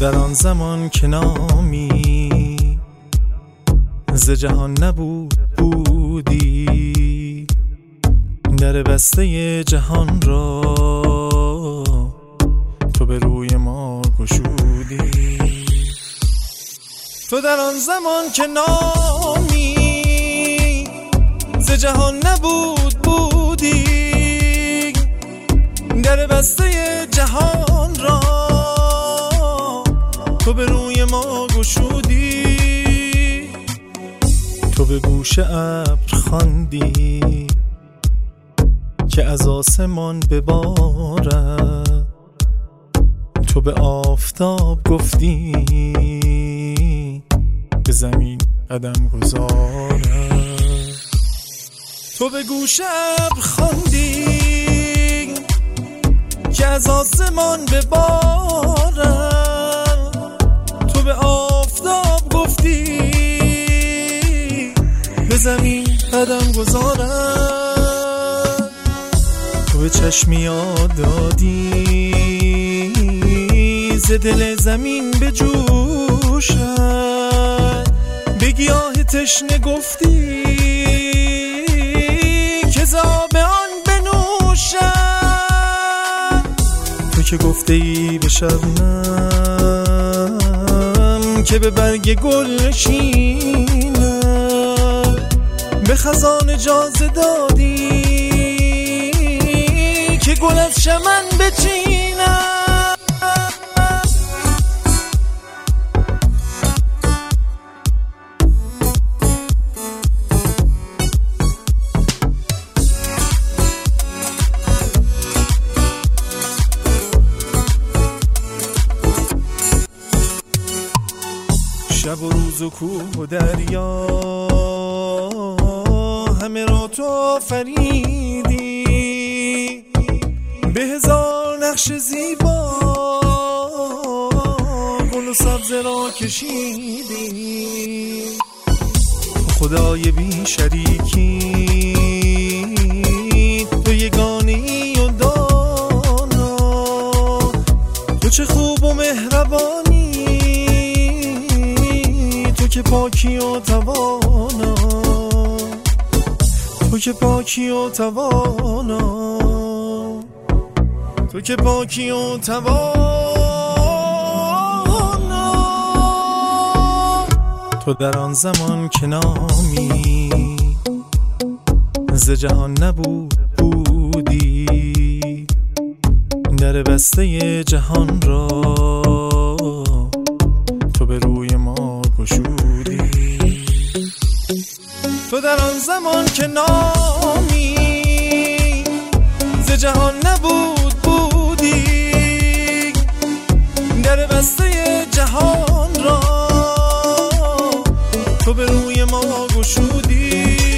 در آن زمان که نامی ز جهان نبود بودی، در بسته جهان را تو به روی ما گشودی. تو در آن زمان که نامی ز جهان نبود بودی، در بسته جهان را تو به روی ما گشودی. تو به گوش ابر خواندی که از آسمان ببارد، تو به آفتاب گفتی به زمین قدم گذارد. تو به گوش ابر خواندی که از آسمان ببارد، تو به آفتاب گفتی به زمین قدم گذارد. تو به چشمی یاد دادی ز دل زمین به جوشد، به گیاه تشنه گفتی که ز آب آن بنوشد. تو که گفته ای به شبنم که به برگ گل نشیند، به خزان اجازه دادی که گل از چمن بچیند. شب و روز و کوه و دریا همه را تو آفریدی، به هزار نقش زیبا گل و سبزه را کشیدی. خدای بی شریکی تو یگانه‌ای و دانا، تو چه خوب و مهربانی، تو که پاکی و توانا، تو که پاکی و توانا، تو که پاکی و توانا. تو در آن زمان که نامی ز جهان نبود بودی، در بسته جهان را تو به روی ما گشودی. تو در آن زمان که نامی ز جهان نبود بودی، در بسته جهان را تو به روی ما گشودی.